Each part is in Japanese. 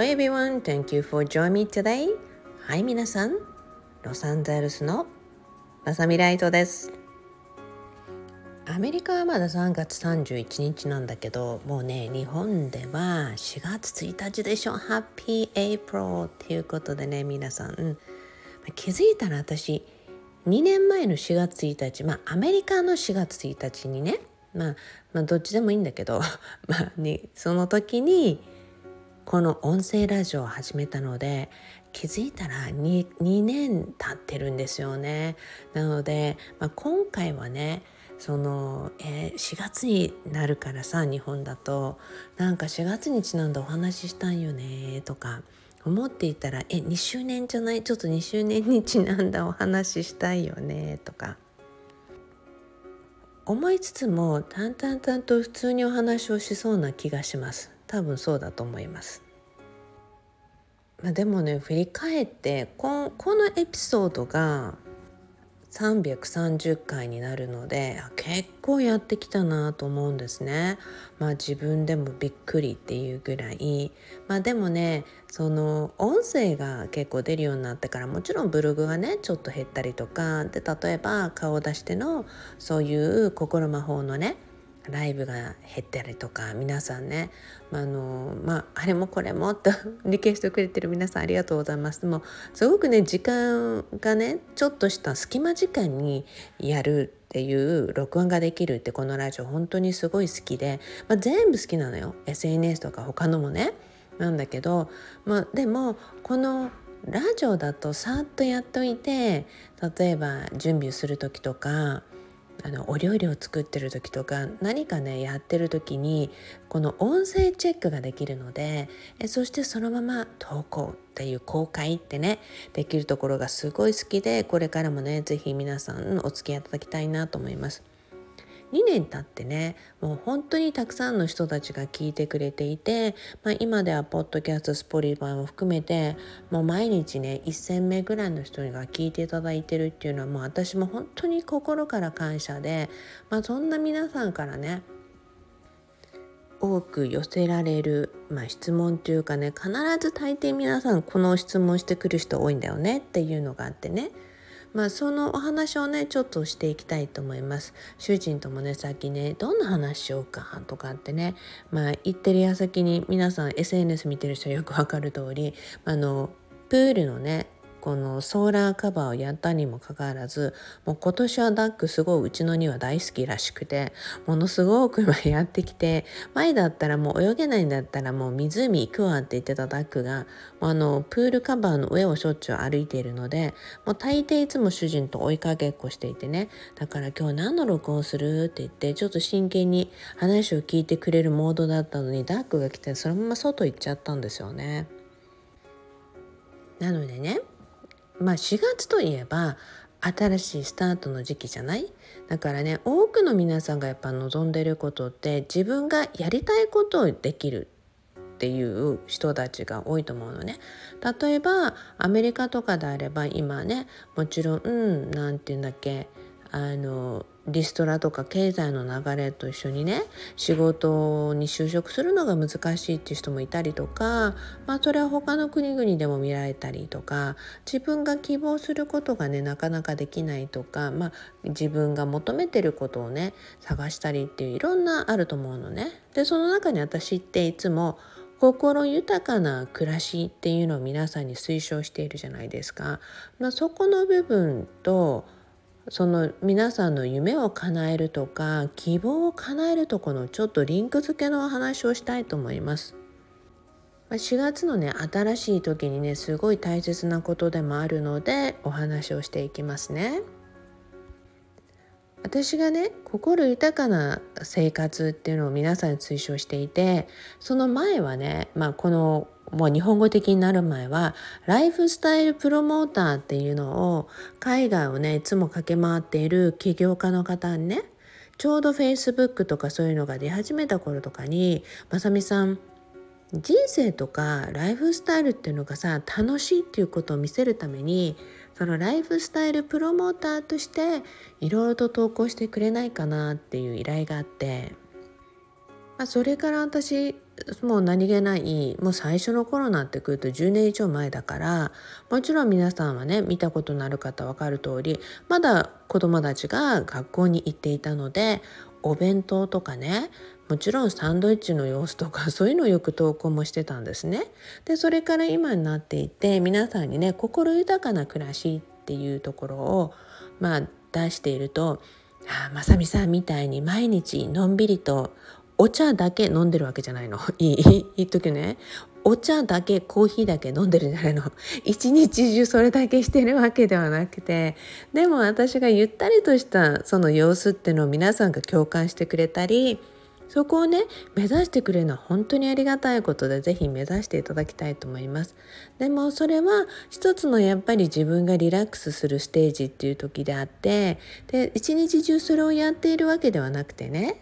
Hi everyone, thank you for joining me today. はい、皆さん、ロサンゼルスのまさみライトです。アメリカはまだ3月31日なんだけど、もうね、日本では4月1日でしょ。Happy April っていうことでね、皆さん、気づいたら私、2年前の4月1日、アメリカの4月1日にね、どっちでもいいんだけど、その時に、この音声ラジオを始めたので気づいたら 2年経ってるんですよね。なので、今回はね4月になるからさ、日本だとなんか4月にちなんだお話ししたんよねとか思っていたら2周年じゃない、ちょっと2周年にちなんだお話ししたいよねとか思いつつも淡々と普通にお話をしそうな気がします。多分そうだと思います。でもね、振り返ってこのエピソードが330回になるので結構やってきたなと思うんですね。自分でもびっくりっていうぐらい、でもね、その音声が結構出るようになってから、もちろんブログがねちょっと減ったりとかで、例えば顔を出してのそういう心魔法のねライブが減ったりとか、皆さんね、あれもこれもとリクエストくれてる皆さんありがとうございます。でもすごくね、時間がねちょっとした隙間時間にやるっていう録音ができるって、このラジオ本当にすごい好きで、全部好きなのよ。 SNS とか他のもねなんだけど、でもこのラジオだとさっとやっといて、例えば準備する時とかお料理を作ってる時とか何かねやってる時にこの音声チェックができるので、そしてそのまま投稿っていう公開ってねできるところがすごい好きで、これからもねぜひ皆さんお付き合いいただきたいなと思います。2年経ってね、もう本当にたくさんの人たちが聞いてくれていて、今ではポッドキャスト、スポティファイも含めてもう毎日ね1000名ぐらいの人が聞いていただいてるっていうのは、もう私も本当に心から感謝で、そんな皆さんからね多く寄せられる、質問っていうかね、必ず大抵皆さんこの質問してくる人多いんだよねっていうのがあってね、そのお話をねちょっとしていきたいと思います。主人ともねさっきねどんな話しようかとかってね、言ってる矢先に皆さん SNS 見てる人はよくわかる通り、プールのねこのソーラーカバーをやったにもかかわらず、もう今年はダックすごいうちの庭大好きらしくて、ものすごく今やってきて、前だったらもう泳げないんだったらもう湖行くわって言ってたダックが、プールカバーの上をしょっちゅう歩いているので、もう大抵いつも主人と追いかけっこしていてね、だから今日何の録音するって言ってちょっと真剣に話を聞いてくれるモードだったのに、ダックが来てそのまま外行っちゃったんですよね。なのでね、4月といえば新しいスタートの時期じゃない？だからね、多くの皆さんがやっぱ望んでることって、自分がやりたいことをできるっていう人たちが多いと思うのね。例えばアメリカとかであれば今ね、もちろん、なんて言うんだっけ、リストラとか経済の流れと一緒にね仕事に就職するのが難しいっていう人もいたりとか、それは他の国々でも見られたりとか、自分が希望することがねなかなかできないとか、自分が求めてることをね探したりっていういろんなあると思うのね。でその中に私っていつも心豊かな暮らしっていうのを皆さんに推奨しているじゃないですか。そこの部分とその皆さんの夢を叶えるとか希望を叶えるとこのちょっとリンク付けの話をしたいと思います。4月のね新しい時にねすごい大切なことでもあるのでお話をしていきますね。私がね心豊かな生活っていうのを皆さんに推奨していて、その前はね、このもう日本語的になる前はライフスタイルプロモーターっていうのを海外をねいつも駆け回っている起業家の方にね、ちょうど Facebook とかそういうのが出始めた頃とかに、まさみさん、人生とかライフスタイルっていうのがさ楽しいっていうことを見せるために、そのライフスタイルプロモーターとしていろいろと投稿してくれないかなっていう依頼があって、 それから私もう何気ないもう最初の頃になってくると10年以上前だから、もちろん皆さんはね見たことのある方分かる通り、まだ子供たちが学校に行っていたので、お弁当とかね、もちろんサンドイッチの様子とかそういうのをよく投稿もしてたんですね。でそれから今になっていて、皆さんにね心豊かな暮らしっていうところを出していると、まさみさんみたいに毎日のんびりとお茶だけ飲んでるわけじゃないの。言っとくね。お茶だけ、コーヒーだけ飲んでるんじゃないの。一日中それだけしてるわけではなくて、でも私がゆったりとしたその様子っていうのを皆さんが共感してくれたり、そこをね目指してくれるのは本当にありがたいことで、ぜひ目指していただきたいと思います。でもそれは一つのやっぱり自分がリラックスするステージっていう時であって、で一日中それをやっているわけではなくてね、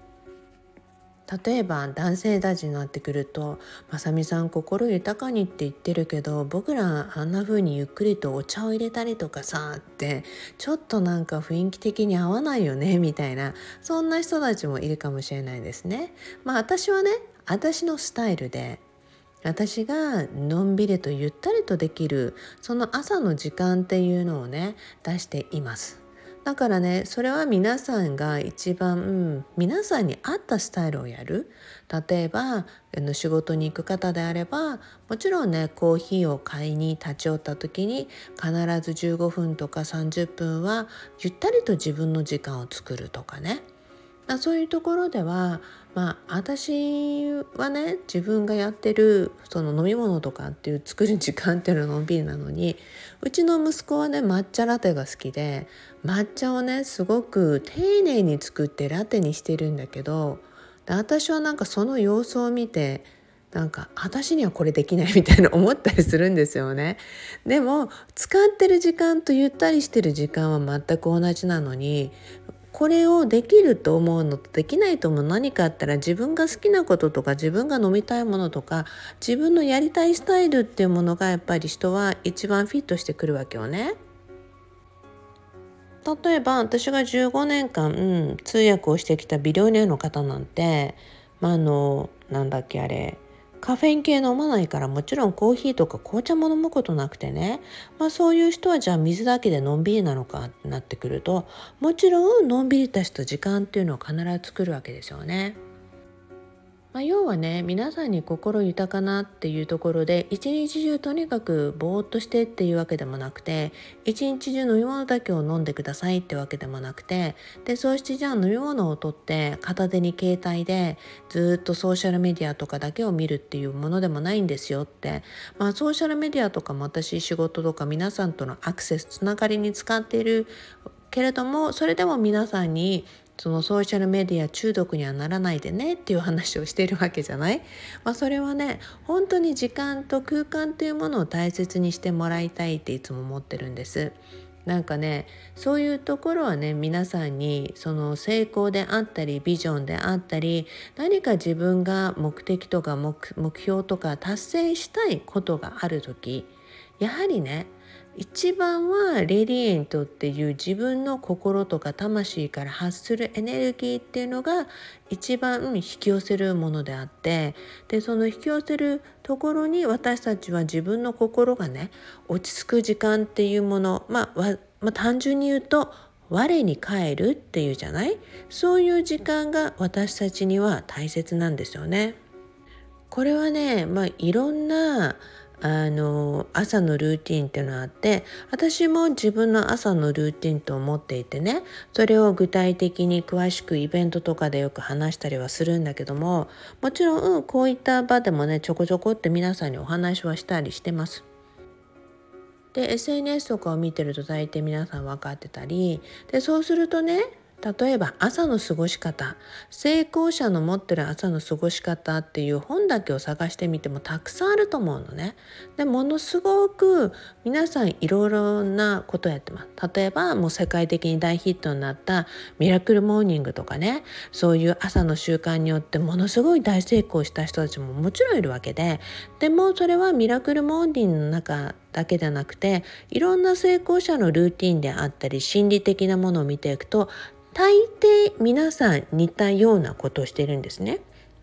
例えば男性たちになってくると、まさみさん心豊かにって言ってるけど、僕らあんな風にゆっくりとお茶を入れたりとかさってちょっとなんか雰囲気的に合わないよねみたいな、そんな人たちもいるかもしれないですね。私はね、私のスタイルで、私がのんびりとゆったりとできるその朝の時間っていうのをね出しています。だからね、それは皆さんが一番、皆さんに合ったスタイルをやる。例えば仕事に行く方であれば、もちろんねコーヒーを買いに立ち寄った時に必ず15分とか30分はゆったりと自分の時間を作るとかね。そういうところでは、私はね自分がやってるその飲み物とかっていう作る時間っていうのはのんびりなのに、うちの息子はね抹茶ラテが好きで、抹茶をねすごく丁寧に作ってラテにしてるんだけど、私はなんかその様子を見て、なんか私にはこれできないみたいな思ったりするんですよね。でも使ってる時間とゆったりしてる時間は全く同じなのに、これをできると思うのとできないと思う何かあったら、自分が好きなこととか自分が飲みたいものとか自分のやりたいスタイルっていうものがやっぱり人は一番フィットしてくるわけよね。例えば私が15年間、通訳をしてきたビリオネアの方なんて、なんだっけあれ、カフェイン系飲まないから、もちろんコーヒーとか紅茶も飲むことなくてね、そういう人はじゃあ水だけでのんびりなのかってなってくると、もちろんのんびりとした時間っていうのを必ず作るわけですよね。要はね、皆さんに心豊かなっていうところで一日中とにかくぼーっとしてっていうわけでもなくて、一日中飲み物だけを飲んでくださいってわけでもなくて、でそうしてじゃあ飲み物を取って片手に携帯でずっとソーシャルメディアとかだけを見るっていうものでもないんですよって。ソーシャルメディアとかも私仕事とか皆さんとのアクセスつながりに使っているけれども、それでも皆さんにそのソーシャルメディア中毒にはならないでねっていう話をしているわけじゃない。それはね本当に時間と空間というものを大切にしてもらいたいっていつも思ってるんです。なんかね、そういうところはね皆さんにその成功であったりビジョンであったり、何か自分が目的とか目標とか達成したいことがあるとき、やはりね一番はレディエントっていう自分の心とか魂から発するエネルギーっていうのが一番引き寄せるものであって、でその引き寄せるところに私たちは自分の心がね落ち着く時間っていうもの、単純に言うと我に返るっていうじゃない、そういう時間が私たちには大切なんですよね。これはね、いろんな朝のルーティンっていうのがあって、私も自分の朝のルーティンと思っていてね、それを具体的に詳しくイベントとかでよく話したりはするんだけども、もちろん、こういった場でもねちょこちょこって皆さんにお話はしたりしてます。で SNS とかを見てると大抵皆さん分かってたりで、そうするとね、例えば朝の過ごし方、成功者の持ってる朝の過ごし方っていう本だけを探してみてもたくさんあると思うのね。でものすごく皆さんいろいろなことをやってます。例えばもう世界的に大ヒットになったミラクルモーニングとかね、そういう朝の習慣によってものすごい大成功した人たちももちろんいるわけで、でもそれはミラクルモーニングの中だけでなくて、いろんな成功者のルーティンであったり心理的なものを見ていくと、大抵皆さん似たようなことをしているんですね。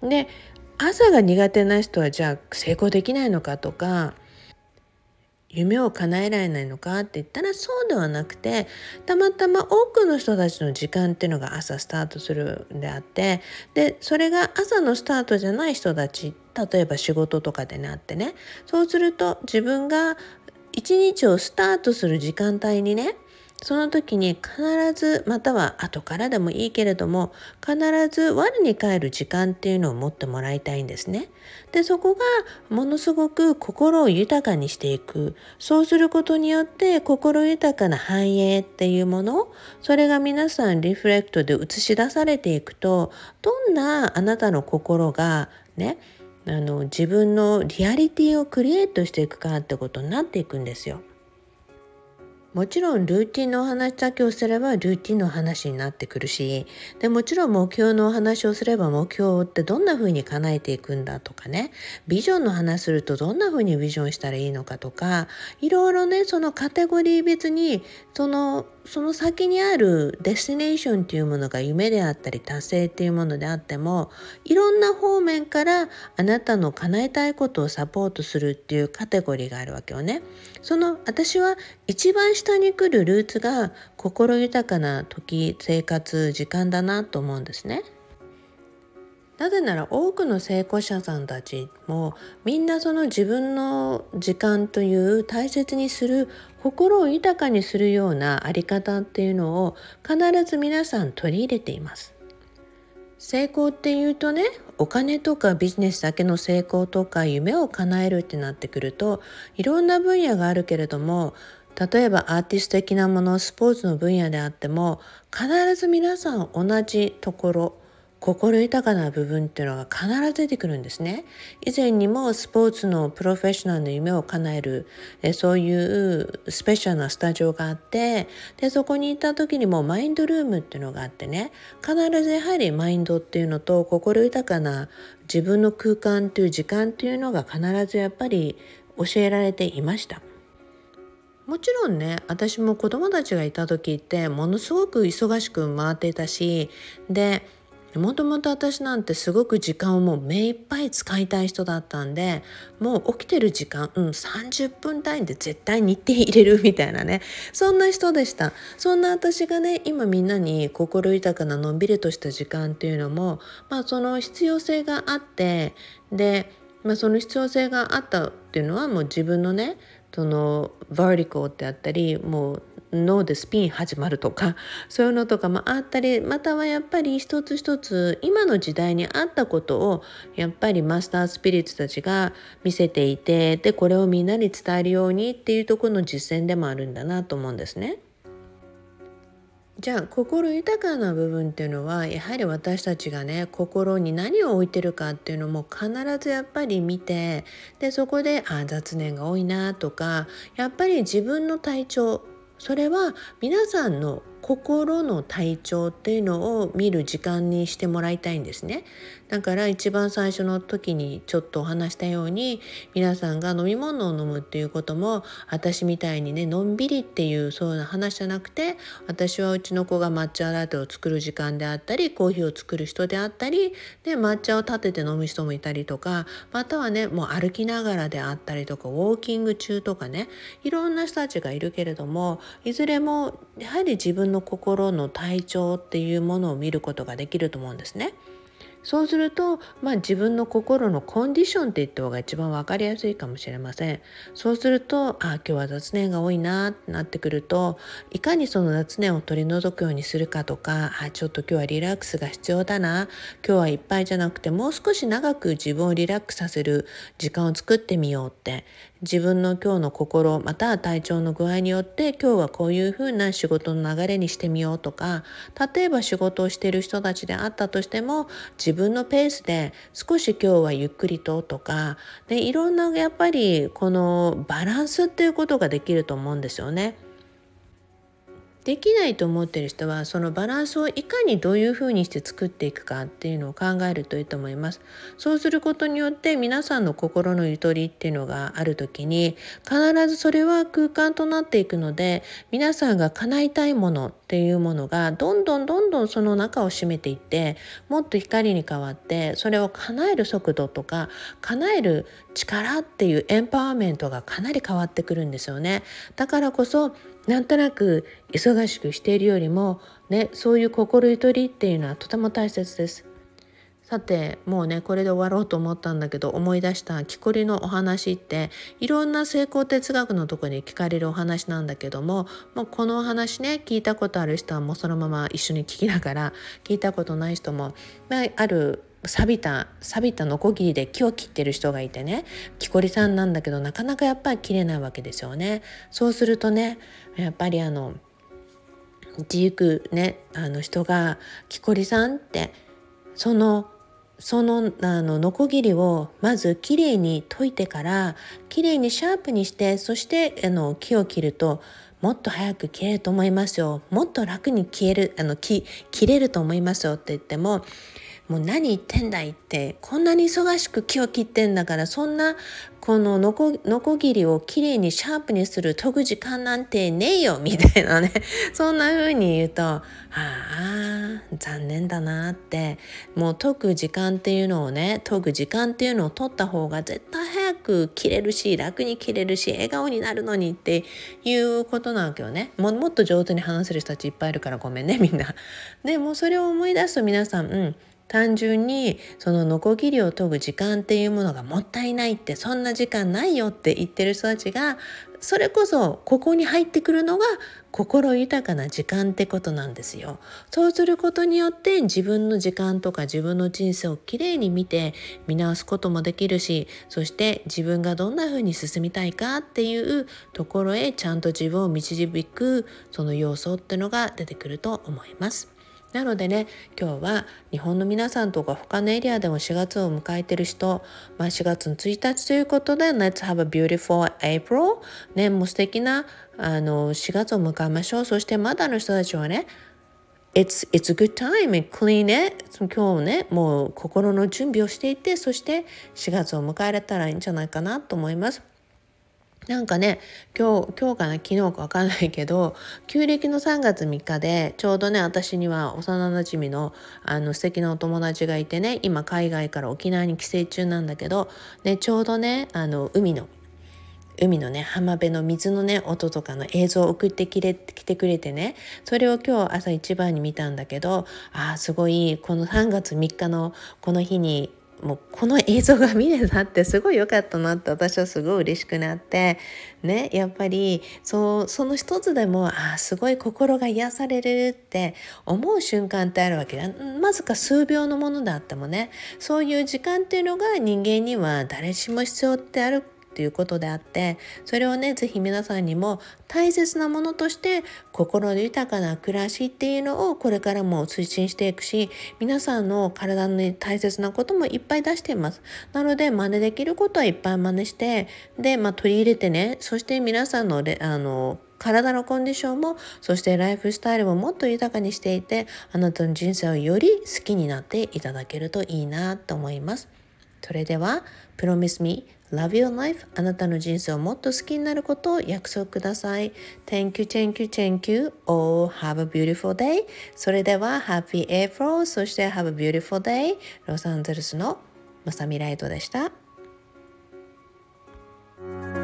で、朝が苦手な人はじゃあ成功できないのかとか、夢を叶えられないのかって言ったらそうではなくて、たまたま多くの人たちの時間っていうのが朝スタートするんであって、でそれが朝のスタートじゃない人たち、例えば仕事とかでなってね、そうすると自分が一日をスタートする時間帯にね、その時に必ず、または後からでもいいけれども、必ず我に返る時間っていうのを持ってもらいたいんですね。でそこがものすごく心を豊かにしていく。そうすることによって心豊かな繁栄っていうもの、それが皆さんリフレクトで映し出されていくと、どんなあなたの心がね、自分のリアリティをクリエイトしていくかってことになっていくんですよ。もちろんルーティンのお話だけをすればルーティンの話になってくるし、でもちろん目標のお話をすれば目標ってどんな風に叶えていくんだとかね、ビジョンの話するとどんな風にビジョンしたらいいのかとか、いろいろね、そのカテゴリー別にその先にあるデスティネーションっていうものが夢であったり達成っていうものであっても、いろんな方面からあなたの叶えたいことをサポートするっていうカテゴリーがあるわけよね。私は一番下に来るルーツが心豊かな時、生活、時間だなと思うんですね。なぜなら多くの成功者さんたちもみんなその自分の時間という大切にする、心を豊かにするようなあり方っていうのを必ず皆さん取り入れています。成功っていうとね、お金とかビジネスだけの成功とか夢を叶えるってなってくると、いろんな分野があるけれども、例えばアーティスト的なもの、スポーツの分野であっても、必ず皆さん同じところ、心豊かな部分っていうのが必ず出てくるんですね。以前にもスポーツのプロフェッショナルの夢を叶える、そういうスペシャルなスタジオがあって、でそこに行った時にもマインドルームっていうのがあってね、必ずやはりマインドっていうのと心豊かな自分の空間という時間っていうのが必ずやっぱり教えられていました。もちろんね、私も子供たちがいた時ってものすごく忙しく回っていたし、でもともと私なんてすごく時間をもう目いっぱい使いたい人だったんで、もう起きてる時間、30分単位で絶対日程入れるみたいなね、そんな人でした。そんな私がね、今みんなに心豊かなのんびりとした時間っていうのも、その必要性があって、で、その必要性があったっていうのはもう自分のね、そのバーティカルってあったり、もう脳でスピン始まるとか、そういうのとかもあったり、またはやっぱり一つ一つ今の時代に合ったことをやっぱりマスタースピリッツたちが見せていて、でこれをみんなに伝えるようにっていうところの実践でもあるんだなと思うんですね。じゃあ心豊かな部分っていうのはやはり私たちがね、心に何を置いてるかっていうのも必ずやっぱり見て、でそこで雑念が多いなとか、やっぱり自分の体調、それは皆さんの心の体調っていうのを見る時間にしてもらいたいんですね。だから一番最初の時にちょっとお話したように、皆さんが飲み物を飲むっていうことも私みたいにね、のんびりっていうそうな話じゃなくて、私はうちの子が抹茶ラテを作る時間であったり、コーヒーを作る人であったり、で抹茶を立てて飲む人もいたりとか、またはね、もう歩きながらであったりとか、ウォーキング中とかね、いろんな人たちがいるけれども、いずれもやはり自分の心の体調っていうものを見ることができると思うんですね。そうすると、自分の心のコンディションって言った方が一番分かりやすいかもしれません。そうすると、今日は雑念が多いなってなってくると、いかにその雑念を取り除くようにするかとか、ちょっと今日はリラックスが必要だな、今日はいっぱいじゃなくてもう少し長く自分をリラックスさせる時間を作ってみようって、自分の今日の心または体調の具合によって今日はこういうふうな仕事の流れにしてみようとか、例えば仕事をしている人たちであったとしても自分のペースで少し今日はゆっくりとかで、いろんなやっぱりこのバランスっていうことができると思うんですよね。できないと思っている人はそのバランスをいかにどういうふうにして作っていくかっていうのを考えるといいと思います。そうすることによって皆さんの心のゆとりっていうのがあるときに必ずそれは空間となっていくので、皆さんが叶えたいものってっていうものがどんどんその中を占めていって、もっと光に変わって、それを叶える速度とか叶える力っていうエンパワーメントがかなり変わってくるんですよね。だからこそなんとなく忙しくしているよりもね、そういう心ゆとりっていうのはとても大切です。さてもうねこれで終わろうと思ったんだけど、思い出した木こりのお話って、いろんな成功哲学のところに聞かれるお話なんだけども、もうこのお話ね聞いたことある人はもうそのまま一緒に聞きながら、聞いたことない人も、ある錆びたノコギリで木を切ってる人がいてね、木こりさんなんだけどなかなかやっぱり切れないわけですよね。そうするとね、やっぱり自ゆくね人が木こりさんってノコギリをまずきれいに研いてからきれいにシャープにして、そして木を切るともっと早く切れると思いますよ、もっと楽に切れると思いますよって言っても、もう何言ってんだいって、こんなに忙しく木を切ってんだから、そんなこのノコギリをきれいにシャープにする研ぐ時間なんてねえよみたいなねそんな風に言うと、ああ残念だなって、もう研ぐ時間っていうのを取った方が絶対早く切れるし、楽に切れるし、笑顔になるのにっていうことなわけよね。もっと上手に話せる人たちいっぱいいるからごめんねみんな。でもそれを思い出すと皆さん、単純にそのノコギリを研ぐ時間っていうものがもったいないって、そんな時間ないよって言ってる人たちが、それこそここに入ってくるのが心豊かな時間ってことなんですよ。そうすることによって自分の時間とか自分の人生をきれいに見直すこともできるし、そして自分がどんな風に進みたいかっていうところへちゃんと自分を導くその要素ってのが出てくると思います。なのでね、今日は日本の皆さんとか他のエリアでも4月を迎えている人、4月の1日ということで Let's have a beautiful April、ね、もう素敵な4月を迎えましょう。そしてまだの人たちはね、It's a good time, clean it。 今日ねもう心の準備をしていて、そして4月を迎えられたらいいんじゃないかなと思います。なんかね、今日かな昨日か分かんないけど、旧暦の3月3日でちょうどね、私には幼なじみの素敵なお友達がいてね、今海外から沖縄に帰省中なんだけど、ね、ちょうどね海のね浜辺の水のね音とかの映像を送ってきてくれてね、それを今日朝一番に見たんだけど、すごいこの3月3日のこの日にもうこの映像が見れたってすごい良かったなって、私はすごい嬉しくなってね、やっぱりその一つでもすごい心が癒されるって思う瞬間ってあるわけだ。まずか数秒のものであってもね、そういう時間っていうのが人間には誰しも必要ってあるということであって、それをねぜひ皆さんにも大切なものとして心豊かな暮らしっていうのをこれからも推進していくし、皆さんの体に大切なこともいっぱい出しています。なので真似できることはいっぱい真似して、で、取り入れてね、そして皆さんの体のコンディションも、そしてライフスタイルももっと豊かにしていて、あなたの人生をより好きになっていただけるといいなと思います。それでは Promise me Love your life。 あなたの人生をもっと好きになることを約束ください。 Thank you all have a beautiful day。 それでは Happy April。 そして Have a beautiful day。 ロサンゼルスのまさみライトでした。